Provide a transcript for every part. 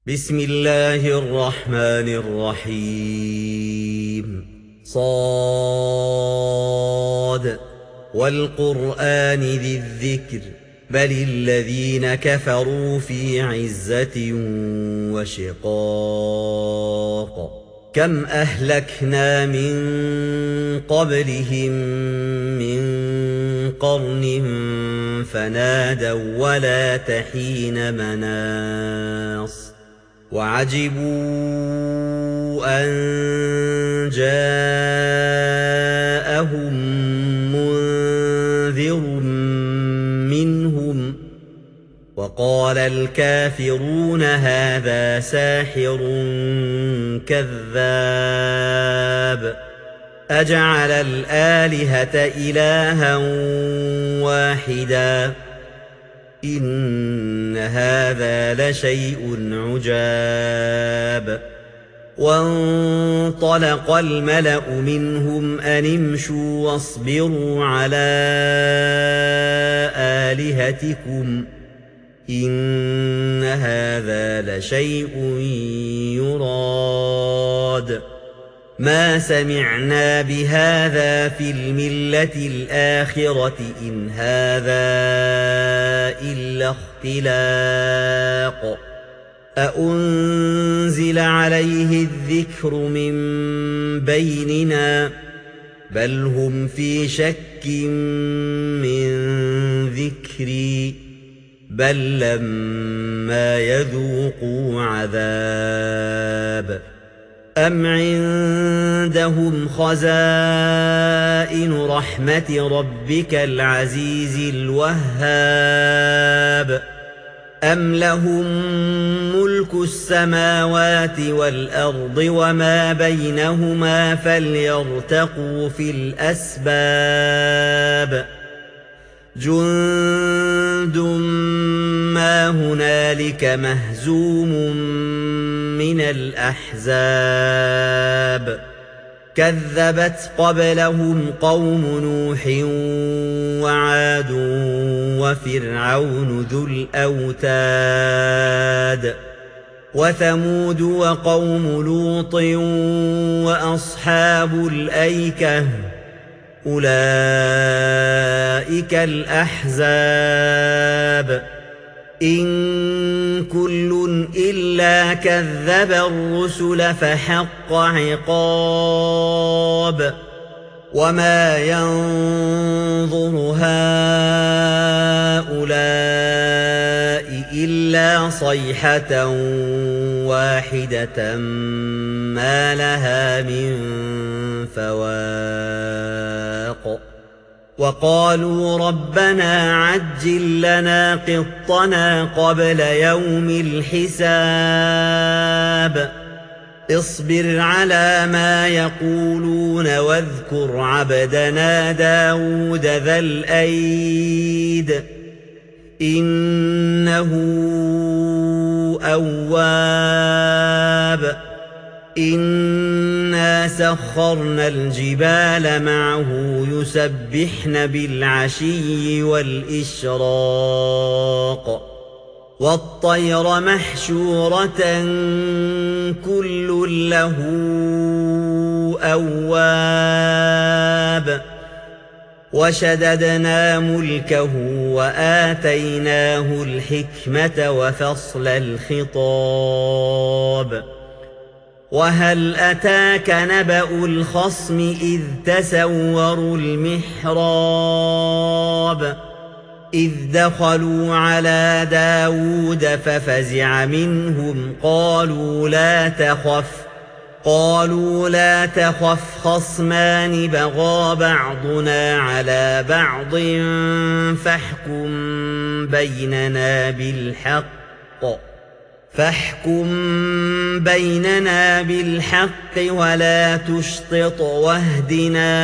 بسم الله الرحمن الرحيم صاد والقرآن ذي الذكر بل الذين كفروا في عزة وشقاق كم أهلكنا من قبلهم من قرن فنادوا ولا تحين مناص وعجبوا أن جاءهم منذر منهم وقال الكافرون هذا ساحر كذاب أجعل الآلهة إلها واحدا إن هذا لشيء عجاب وانطلق الملأ منهم أن امشوا واصبروا على آلهتكم إن هذا لشيء يراد ما سمعنا بهذا في الملة الآخرة إن هذا إلا اختلاق أأنزل عليه الذكر من بيننا بل هم في شك من ذكري بل لما يذوقوا عذاب أم عندهم خزائن رحمة ربك العزيز الوهاب أم لهم ملك السماوات والأرض وما بينهما فليرتقوا في الأسباب جند ما هنالك مهزوم من الأحزاب كذبت قبلهم قوم نوح وعاد وفرعون ذو الأوتاد وثمود وقوم لوط وأصحاب الأيكة أولئك الأحزاب إن كل إلا كذب الرسل فحق عقاب وما ينظر هؤلاء إلا صيحة واحدة ما لها من فواق وقالوا ربنا عجل لنا قطنا قبل يوم الحساب اصبر على ما يقولون واذكر عبدنا داود ذا الأيد إنه أواب إنا سخرنا الجبال معه يسبحن بالعشي والإشراق والطير محشورة كل له أواب وشددنا ملكه وآتيناه الحكمة وفصل الخطاب وهل أتاك نبأ الخصم إذ تسوروا المحراب إذ دخلوا على داود ففزع منهم قالوا لا تخف خصمان بغى بعضنا على بعض فاحكم بيننا بالحق ولا تشطط واهدنا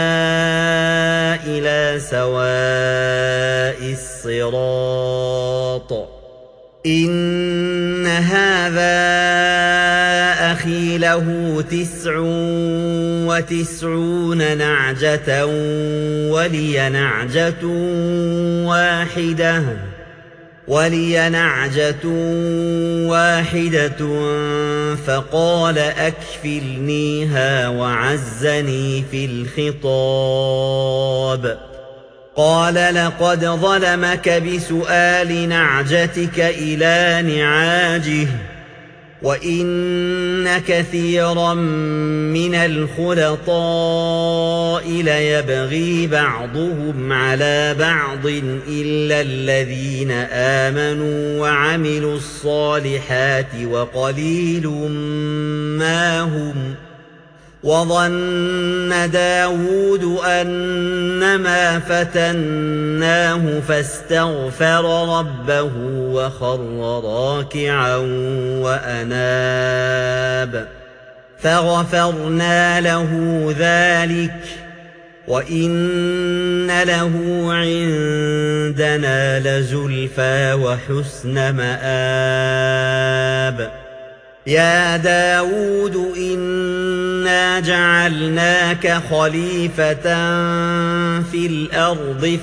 إلى سواء الصراط إن هذا أخي له 99 نعجة ولي نعجة واحدة ولي نعجة واحدة فقال أكفلنيها وعزني في الخطاب قال لقد ظلمك بسؤال نعجتك إلى نعاجه وإن كثيرا من الخلطاء ليبغي بعضهم على بعض إلا الذين آمنوا وعملوا الصالحات وقليل ما هم وظن داود أنما فتناه فاستغفر ربه وخر راكعا وأناب فغفرنا له ذلك وإن له عندنا لزلفى وحسن مآب يا داود إنا جعلناك خليفة في الأرض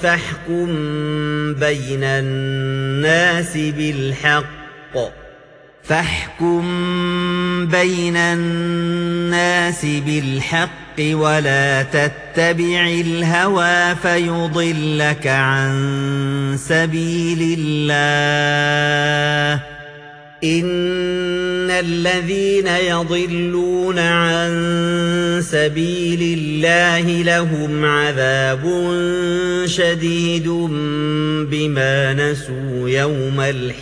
فاحكم بين الناس بالحق ولا تتبع الهوى فيضلك عن سبيل الله إن الذين يضلون عن سبيل الله لهم عذاب شديد بما نسوا يوم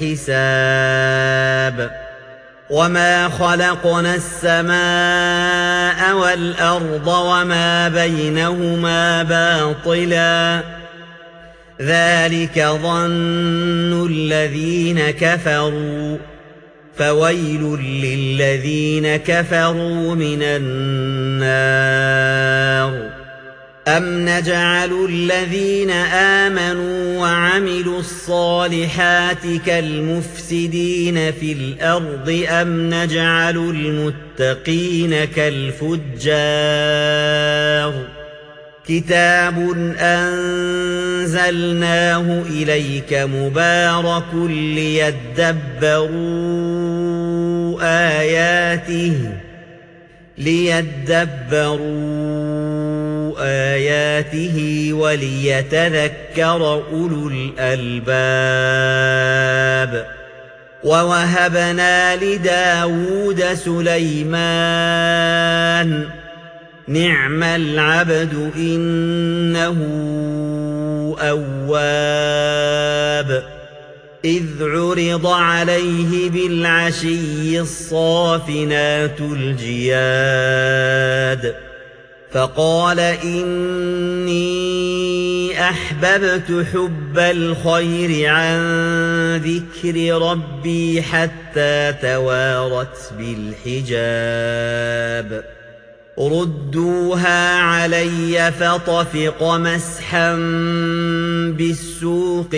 الحساب وما خلقنا السماء والأرض وما بينهما باطلا ذلك ظن الذين كفروا فويل للذين كفروا من النار أم نجعل الذين آمنوا وعملوا الصالحات كالمفسدين في الأرض أم نجعل المتقين كالفجار كتاب أنزلناه إليك مبارك ليدبروا آياته وليتذكر أولو الألباب ووهبنا لداود سليمان نعم العبد إنه أواب إذ عرض عليه بالعشي الصافنات الجياد فقال إني أحببت حب الخير عن ذكر ربي حتى توارت بالحجاب ردوها علي فطفق مسحا بالسوق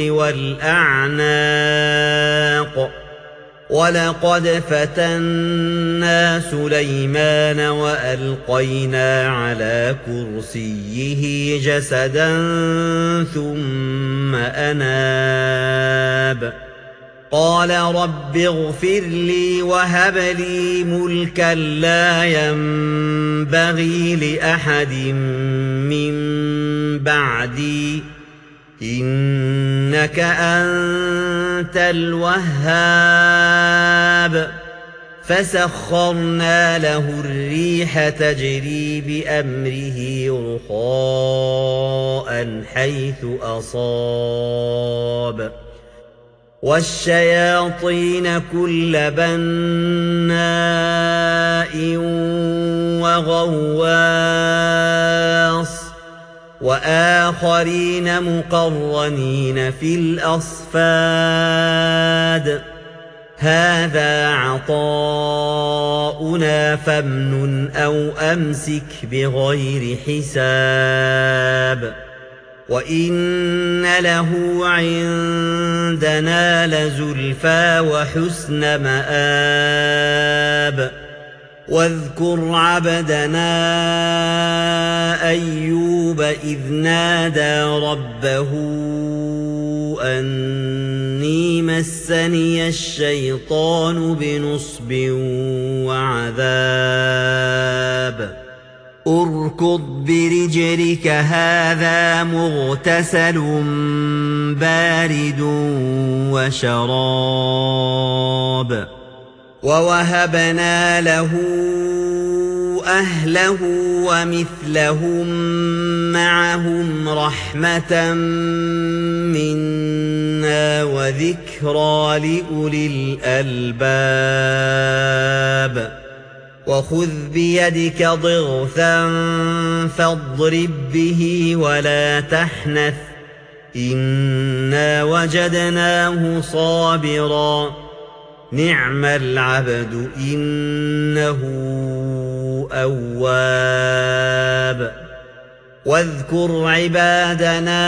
والأعناق ولقد فتنا سليمان وألقينا على كرسيه جسدا ثم أناب قال رب اغفر لي وهب لي ملكا لا ينبغي لأحد من بعدي إنك أنت الوهاب فسخرنا له الريح تجري بأمره رخاء حيث أصاب والشياطين كل بناء وغواص وآخرين مقرنين في الأصفاد هذا عطاؤنا فامنن أو أمسك بغير حساب وإن له عندنا لزلفى وحسن مآب واذكر عبدنا أيوب إذ نادى ربه أني مسني الشيطان بنصب وعذاب اركض برجلك هذا مغتسل بارد وشراب ووهبنا له أهله ومثلهم معهم رحمة منا وذكرى لأولي الألباب وخذ بيدك ضغثا فاضرب به ولا تحنث إنا وجدناه صابرا نعم العبد إنه أواب واذكر عبادنا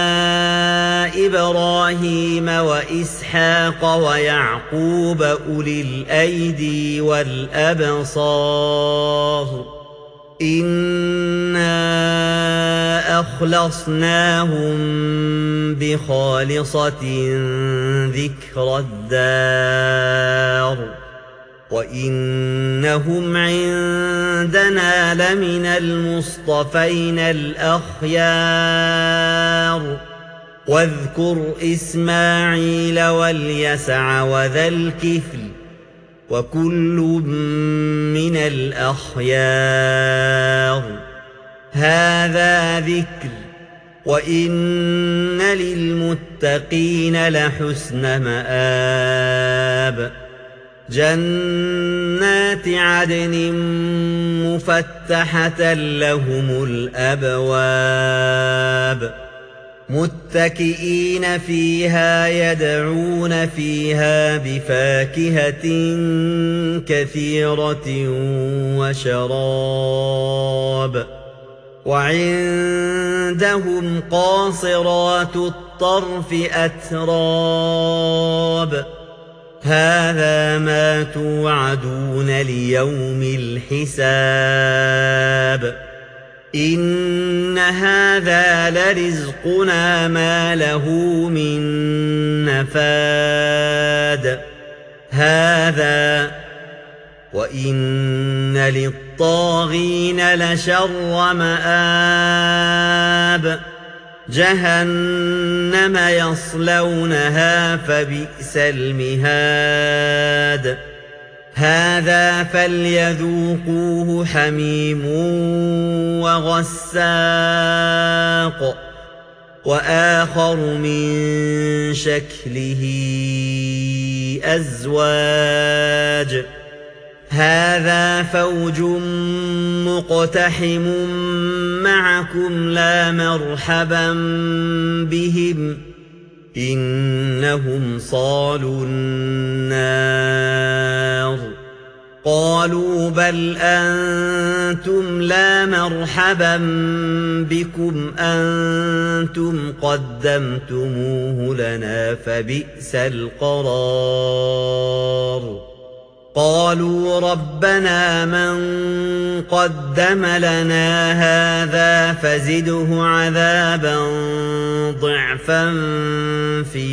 إبراهيم وإسحاق ويعقوب أولي الأيدي والأبصار إنا أخلصناهم بخالصة ذكر الدار وإنهم عندنا لمن المصطفين الأخيار واذكر إسماعيل واليسع وذا الكفل وكل من الأخيار هذا ذكر وإن للمتقين لحسن مآب جنات عدن مفتحة لهم الأبواب متكئين فيها يدعون فيها بفاكهة كثيرة وشراب وعندهم قاصرات الطرف أتراب هذا ما توعدون ليوم الحساب إن هذا لرزقنا ما له من نفاد هذا وإن للطاغين لشر مآب جهنم يصلونها فبئس المهاد هذا فليذوقوه حميم وغساق وآخر من شكله أزواج هذا فوج مقتحم معكم لا مرحبا بهم إنهم صالوا النار قالوا بل أنتم لا مرحبا بكم أنتم قدمتموه لنا فبئس القرار قالوا ربنا من قدم لنا هذا فزده عذابا ضعفا في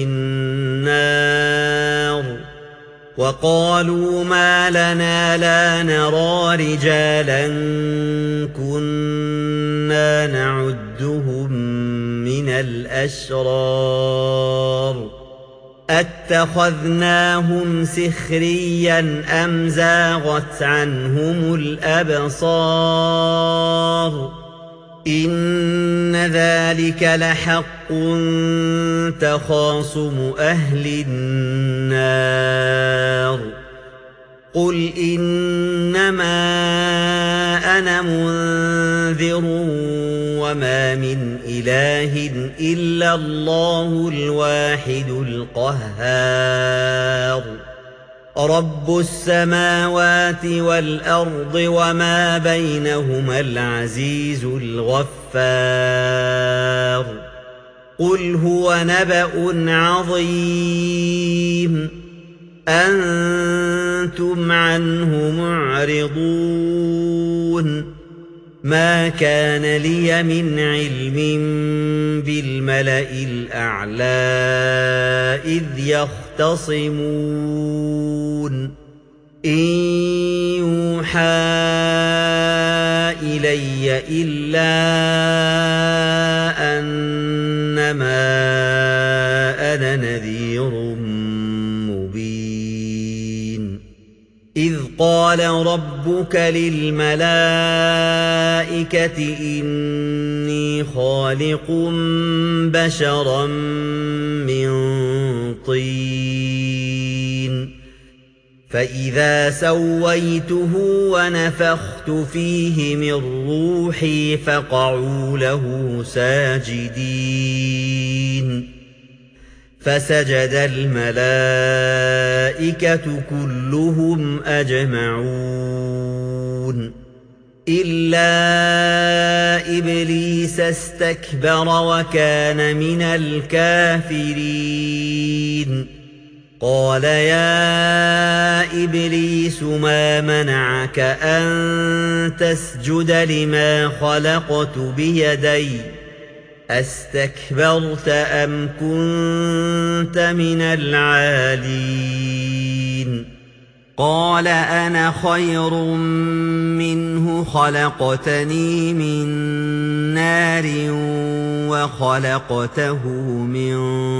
النار وقالوا ما لنا لا نرى رجالا كنا نعدهم من الأشرار أتخذناهم سخريا أم زاغت عنهم الأبصار إن ذلك لحق تخاصم أهل النار قل إنما أنا منذر وما من إله إلا الله الواحد القهار رب السماوات والأرض وما بينهما العزيز الغفار قل هو نبأ عظيم أنتم أنتم عنه معرضون ما كان لي من علم بالملأ الأعلى إذ يختصمون إن يوحى إلي إلا أنما أنا نذير مبين إذ قال ربك للملائكة إني خالق بشرا من طين فإذا سويته ونفخت فيه من روحي فقعوا له ساجدين فسجد الملائكة كلهم أجمعون إلا إبليس استكبر وكان من الكافرين قال يا إبليس ما منعك أن تسجد لما خلقت بيدي أستكبرت أم كنت من العالين قال أنا خير منه خلقتني من نار وخلقته من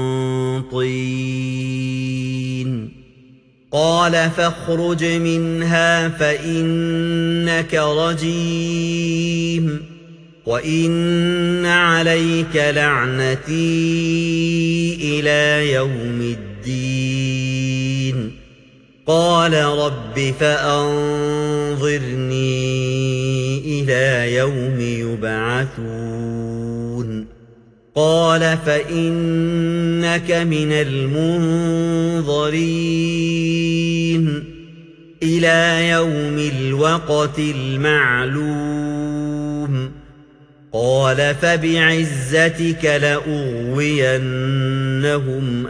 طين قال فاخرج منها فإنك رجيم وإن عليك لعنتي إلى يوم الدين قال رب فأنظرني إلى يوم يبعثون قال فإنك من المنظرين إلى يوم الوقت المعلوم قال فبعزتك لأغوينهم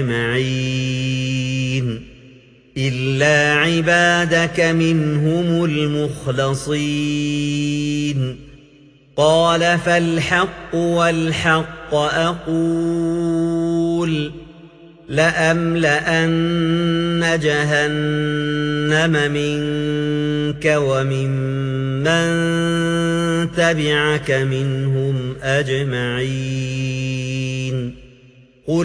أجمعين إلا عبادك منهم المخلصين قال فالحق والحق أقول لأملأن جهنم منك وممن تبعك منهم أجمعين قل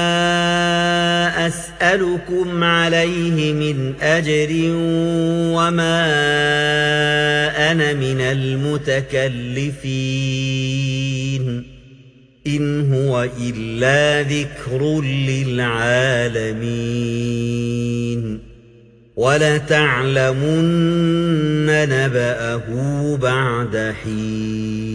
ما أسألكم عليه من أجر وما أنا من المتكلفين إن هو إلا ذكر للعالمين ولتعلمن نبأه بعد حين